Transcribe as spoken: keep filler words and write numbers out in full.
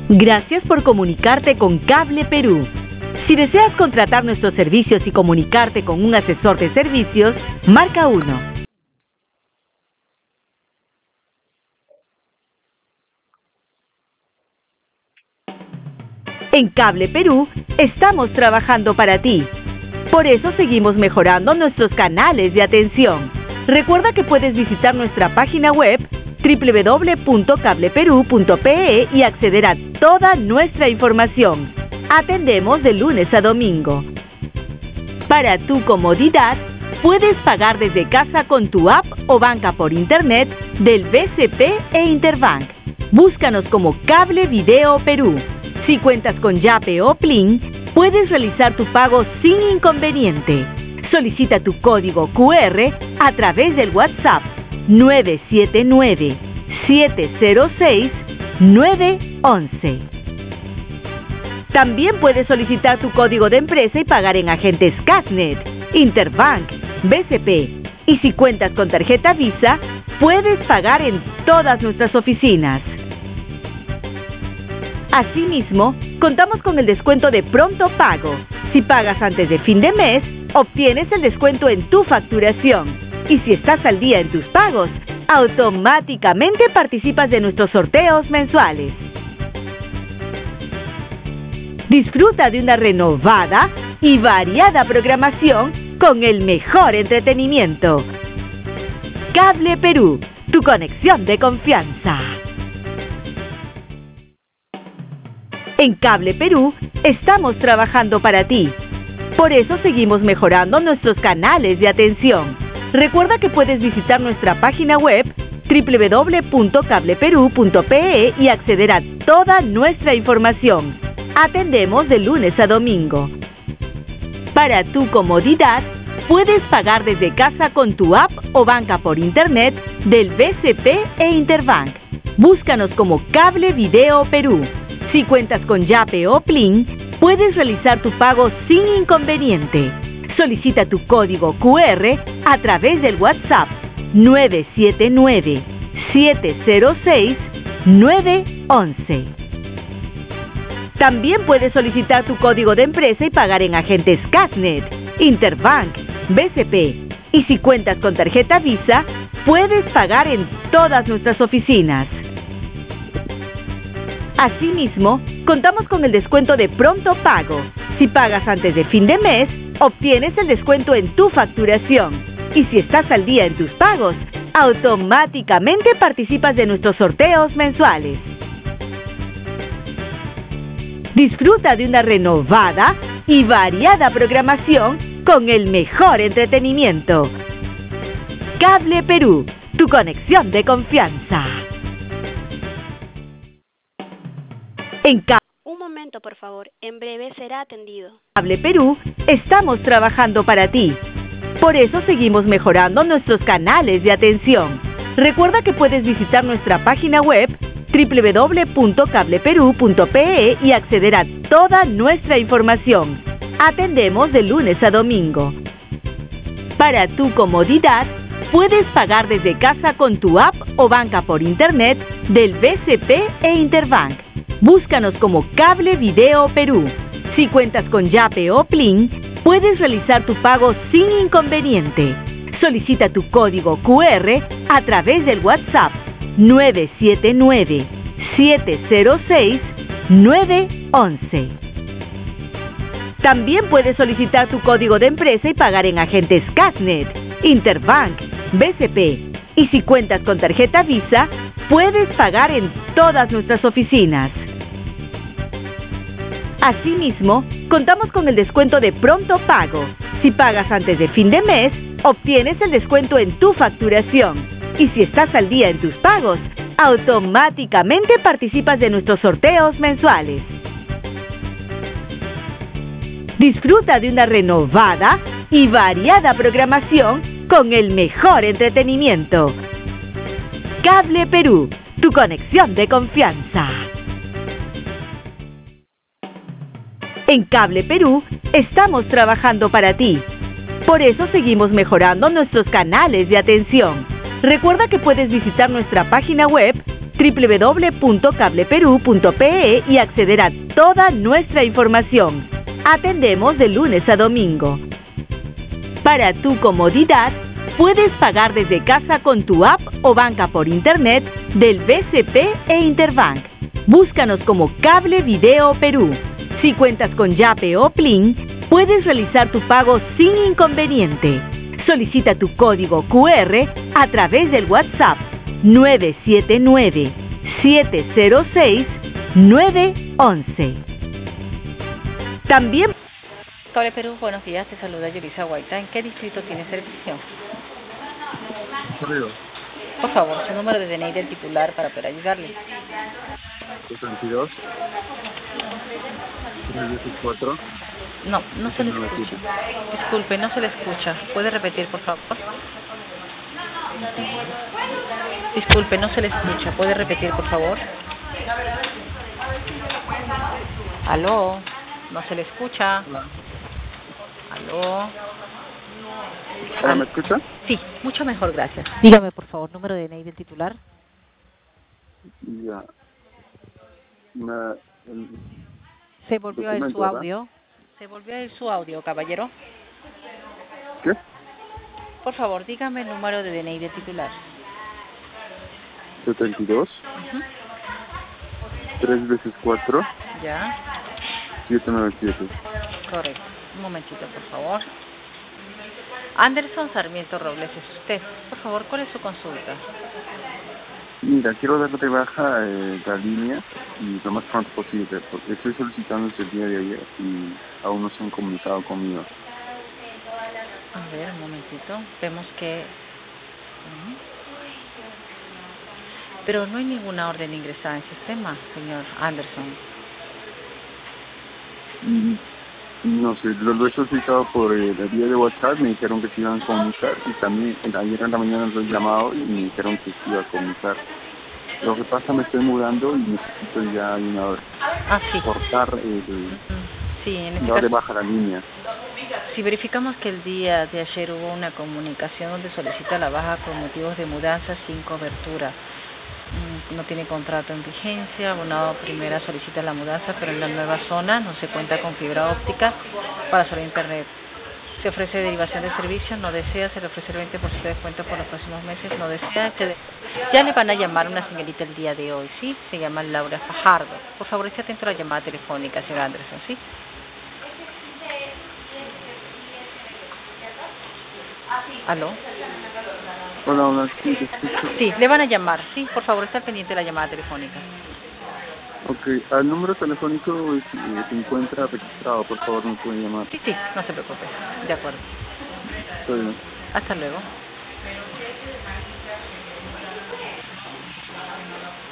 Gracias por comunicarte con Cable Perú. Si deseas contratar nuestros servicios y comunicarte con un asesor de servicios, marca uno. En Cable Perú estamos trabajando para ti. Por eso seguimos mejorando nuestros canales de atención. Recuerda que puedes visitar nuestra página web doble u doble u doble u punto cable perú punto pe e y acceder a toda nuestra información. Atendemos de lunes a domingo. Para tu comodidad, puedes pagar desde casa con tu app o banca por internet del B C P e Interbank. Búscanos como Cable Video Perú. Si cuentas con Yape o Plin, puedes realizar tu pago sin inconveniente. Solicita tu código cu erre a través del WhatsApp nueve siete nueve, siete cero seis, nueve once. También puedes solicitar tu código de empresa y pagar en agentes Casnet, Interbank, B C P. Y si cuentas con tarjeta Visa, puedes pagar en todas nuestras oficinas. Asimismo, contamos con el descuento de pronto pago. Si pagas antes de fin de mes, obtienes el descuento en tu facturación. Y si estás al día en tus pagos, automáticamente participas de nuestros sorteos mensuales. Disfruta de una renovada y variada programación con el mejor entretenimiento. Cable Perú, tu conexión de confianza. En Cable Perú estamos trabajando para ti. Por eso seguimos mejorando nuestros canales de atención. Recuerda que puedes visitar nuestra página web doble u doble u doble u punto cable perú punto pe e y acceder a toda nuestra información. Atendemos de lunes a domingo. Para tu comodidad, puedes pagar desde casa con tu app o banca por internet del B C P e Interbank. Búscanos como Cable Video Perú. Si cuentas con Yape o Plin, puedes realizar tu pago sin inconveniente. Solicita tu código cu erre a través del WhatsApp nueve siete nueve, siete cero seis, nueve once. También puedes solicitar tu código de empresa y pagar en agentes Casnet, Interbank, B C P. Y si cuentas con tarjeta Visa, puedes pagar en todas nuestras oficinas. Asimismo, contamos con el descuento de pronto pago. Si pagas antes de fin de mes, obtienes el descuento en tu facturación. Y si estás al día en tus pagos, automáticamente participas de nuestros sorteos mensuales. Disfruta de una renovada y variada programación con el mejor entretenimiento. Cable Perú, tu conexión de confianza. En Cable Un momento, por favor. En breve será atendido. Cable Perú estamos trabajando para ti. Por eso seguimos mejorando nuestros canales de atención. Recuerda que puedes visitar nuestra página web doble u doble u doble u punto cable perú punto pe e y acceder a toda nuestra información. Atendemos de lunes a domingo. Para tu comodidad, puedes pagar desde casa con tu app o banca por internet del B C P e Interbank. Búscanos como Cable Video Perú. Si cuentas con Yape o Plin, puedes realizar tu pago sin inconveniente. Solicita tu código cu erre a través del WhatsApp nueve siete nueve, siete cero seis, nueve once. También puedes solicitar tu código de empresa y pagar en agentes Casnet, Interbank, B C P. Y si cuentas con tarjeta Visa, puedes pagar en todas nuestras oficinas. Asimismo, contamos con el descuento de pronto pago. Si pagas antes de fin de mes, obtienes el descuento en tu facturación. Y si estás al día en tus pagos, automáticamente participas de nuestros sorteos mensuales. Disfruta de una renovada y variada programación con el mejor entretenimiento. Cable Perú, tu conexión de confianza. En Cable Perú estamos trabajando para ti. Por eso seguimos mejorando nuestros canales de atención. Recuerda que puedes visitar nuestra página web doble u doble u doble u punto cable perú punto pe e y acceder a toda nuestra información. Atendemos de lunes a domingo. Para tu comodidad, puedes pagar desde casa con tu app o banca por internet del B C P e Interbank. Búscanos como Cable Video Perú. Si cuentas con Yape o Plin, puedes realizar tu pago sin inconveniente. Solicita tu código cu erre a través del WhatsApp nueve siete nueve, siete cero seis, nueve uno uno. También... Cable Perú, buenos días, te saluda Yulisa Guaita. ¿En qué distrito tiene servicio? Correo. Por favor, su número de D N I del titular para poder ayudarle. setenta y dos, trescientos veinticuatro. No, no se le escucha. Disculpe, no se le escucha. ¿Puede repetir, por favor? Disculpe, no se le escucha. ¿Puede repetir, por favor? ¿Aló? ¿No se le escucha? Hola. ¿Aló? ¿Ahora me escucha? Sí, mucho mejor, gracias. Dígame, por favor, número de D N I del titular. Ya. Me- el- Se volvió a ir su documento, ¿verdad? audio. Se volvió a ir su audio, caballero. ¿Qué? Por favor, dígame el número de D N I del titular. setenta y dos, Ujú. tres veces cuatro, Ya, siete noventa y siete. correcto. Un momentito, por favor. Anderson Sarmiento Robles, es usted. Por favor, ¿cuál es su consulta? Mira, quiero dar de baja eh, la línea y lo más pronto posible, porque estoy solicitando desde el día de ayer y aún no se han comunicado conmigo. A ver, un momentito. Vemos que... Ujú. Pero no hay ninguna orden ingresada en sistema, señor Anderson. Mm, No sé, lo, lo he solicitado por eh, la vía de WhatsApp, me dijeron que se iban a comunicar y también eh, ayer en la mañana los he llamado y me dijeron que se iba a comunicar. Lo que pasa, me estoy mudando y necesito ya una hora Ah, sí. cortar el, Ujú. Sí, en este dar de caso, baja la línea. si verificamos que el día de ayer hubo una comunicación donde solicita la baja por motivos de mudanza sin cobertura, mm, no tiene contrato en vigencia, abonado primera solicita la mudanza, pero en la nueva zona no se cuenta con fibra óptica para solo internet. Se ofrece derivación de servicios, no desea, se le ofrece el veinte por ciento de descuento por los próximos meses, no desea. Se de... Ya le van a llamar una señorita el día de hoy, ¿sí? Se llama Laura Fajardo. Por favor, esté atento a la llamada telefónica, señor Anderson, ¿sí? ¿Aló? Hola, hola, sí, te escucho. Sí, le van a llamar, sí, por favor, está pendiente de la llamada telefónica. Ok, al número telefónico eh, se encuentra registrado, por favor, me pueden llamar. Sí, sí, no se preocupe, de acuerdo. Está bien. Hasta luego.